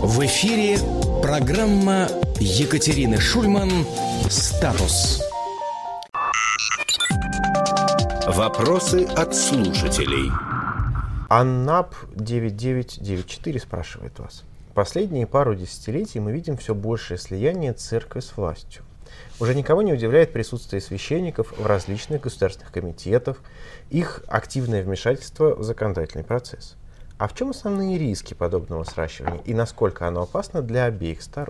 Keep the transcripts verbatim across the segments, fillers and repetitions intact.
В эфире программа Екатерины Шульман «Статус». Вопросы от слушателей. Аннап девять девять девять четыре спрашивает вас. Последние пару десятилетий мы видим все большее слияние церкви с властью. Уже никого не удивляет присутствие священников в различных государственных комитетах, их активное вмешательство в законодательный процесс. А в чем основные риски подобного сращивания и насколько оно опасно для обеих сторон?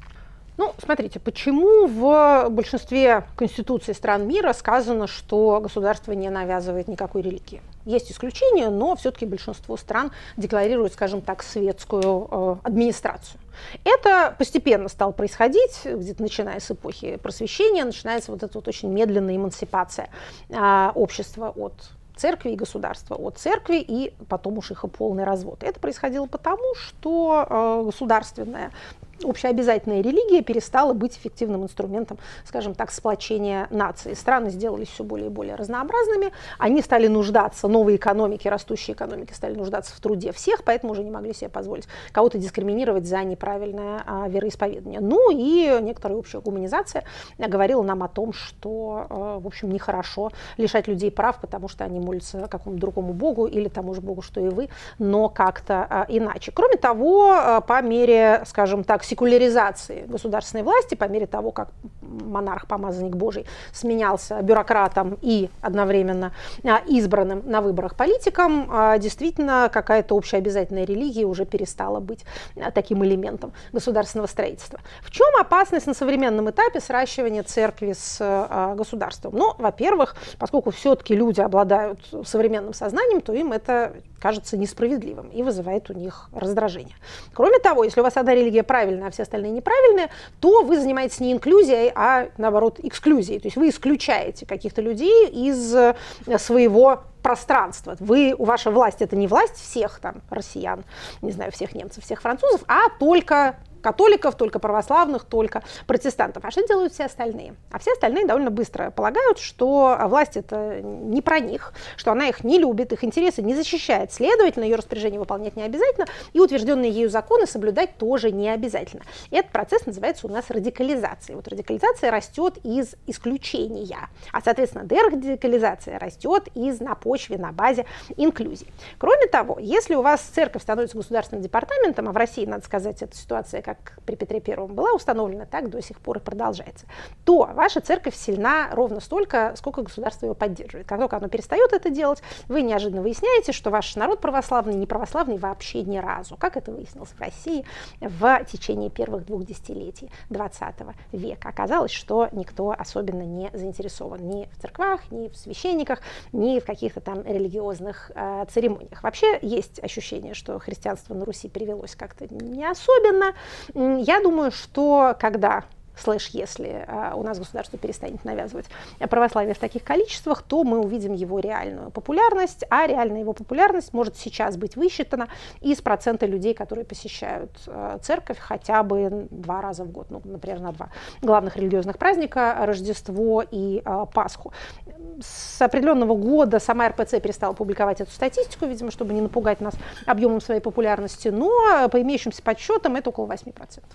Ну, смотрите, почему в большинстве конституций стран мира сказано, что государство не навязывает никакой религии? Есть исключения, но все-таки большинство стран декларирует, скажем так, светскую э, администрацию. Это постепенно стало происходить, где-то начиная с эпохи Просвещения, начинается вот эта вот очень медленная эмансипация э, общества от церкви и государства, от церкви и потом уж их и полный развод. Это происходило потому, что э, государственная общеобязательная религия перестала быть эффективным инструментом, скажем так, сплочения нации. Страны сделались все более и более разнообразными, они стали нуждаться, новые экономики, растущие экономики стали нуждаться в труде всех, поэтому уже не могли себе позволить кого-то дискриминировать за неправильное а, вероисповедание. Ну и некоторая общая гуманизация говорила нам о том, что, а, в общем, нехорошо лишать людей прав, потому что они молятся какому-то другому богу или тому же богу, что и вы, но как-то а, иначе. Кроме того, а, по мере, скажем так, секуляризации государственной власти, по мере того, как монарх-помазанник Божий сменялся бюрократом и одновременно а, избранным на выборах политиком, а, действительно какая-то общеобязательная религия уже перестала быть а, таким элементом государственного строительства. В чем опасность на современном этапе сращивания церкви с а, государством? Ну, во-первых, поскольку все-таки люди обладают современным сознанием, то им это кажется несправедливым и вызывает у них раздражение. Кроме того, если у вас одна религия правильная, а все остальные неправильные, то вы занимаетесь не инклюзией, а наоборот эксклюзией. То есть вы исключаете каких-то людей из своего пространства. Вы, ваша власть — это не власть всех там россиян, не знаю, всех немцев, всех французов, а только католиков, только православных, только протестантов. А что делают все остальные? А все остальные довольно быстро полагают, что власть это не про них, что она их не любит, их интересы не защищает, следовательно, ее распоряжение выполнять не обязательно, и утвержденные ею законы соблюдать тоже не обязательно. И этот процесс называется у нас радикализацией. Вот радикализация растет из исключения, а, соответственно, дерадикализация растет из на почве, на базе инклюзии. Кроме того, если у вас церковь становится государственным департаментом, а в России, надо сказать, эта ситуация, как при Петре Первом была установлена, так до сих пор и продолжается, то ваша церковь сильна ровно столько, сколько государство ее поддерживает. Как только оно перестает это делать, вы неожиданно выясняете, что ваш народ православный не православный вообще ни разу, как это выяснилось в России в течение первых двух десятилетий двадцатого века. Оказалось, что никто особенно не заинтересован ни в церквах, ни в священниках, ни в каких-то там религиозных э, церемониях. Вообще есть ощущение, что христианство на Руси перевелось как-то не особенно. Я думаю, что когда слэш, если а, у нас государство перестанет навязывать православие в таких количествах, то мы увидим его реальную популярность, а реальная его популярность может сейчас быть высчитана из процента людей, которые посещают а, церковь хотя бы два раза в год, ну, например, на два главных религиозных праздника, Рождество и а, Пасху. С определенного года сама эр пэ цэ перестала публиковать эту статистику, видимо, чтобы не напугать нас объемом своей популярности, но по имеющимся подсчетам это около восемь процентов.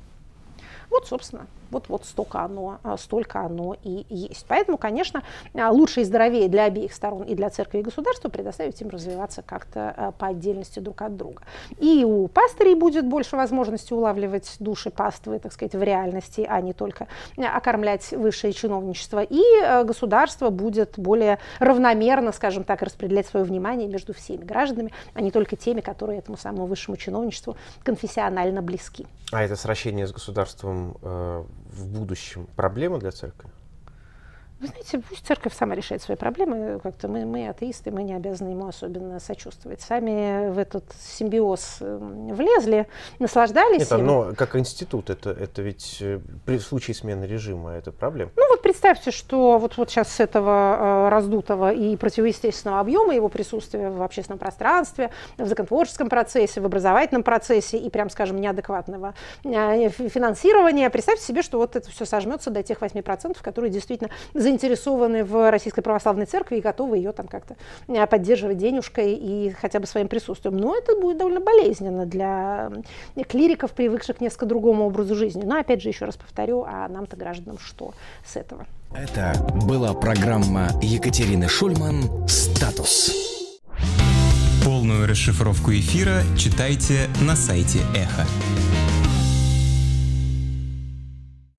Вот, собственно, вот, вот столько оно, столько оно и есть. Поэтому, конечно, лучше и здоровее для обеих сторон, и для церкви, и государства, предоставить им развиваться как-то по отдельности друг от друга. И у пастырей будет больше возможности улавливать души паствы, так сказать, в реальности, а не только окормлять высшее чиновничество. И государство будет более равномерно, скажем так, распределять свое внимание между всеми гражданами, а не только теми, которые этому самому высшему чиновничеству конфессионально близки. А это сращение с государством э, в будущем проблема для церкви? Вы знаете, пусть церковь сама решает свои проблемы. Как-то мы, мы атеисты, мы не обязаны ему особенно сочувствовать. Сами в этот симбиоз влезли, наслаждались. Это, но как институт, это, это ведь при случае смены режима это проблема. Ну вот представьте, что вот, вот сейчас с этого э, раздутого и противоестественного объема его присутствия в общественном пространстве, в законотворческом процессе, в образовательном процессе и, прям скажем, неадекватного э, финансирования, представьте себе, что вот это все сожмется до тех восьми процентов, которые действительно заинтересованы заинтересованы в Российской Православной Церкви и готовы ее там как-то поддерживать денежкой и хотя бы своим присутствием. Но это будет довольно болезненно для клириков, привыкших к несколько другому образу жизни. Но опять же, еще раз повторю, а нам-то, гражданам, что с этого? Это была программа Екатерины Шульман «Статус». Полную расшифровку эфира читайте на сайте Эхо.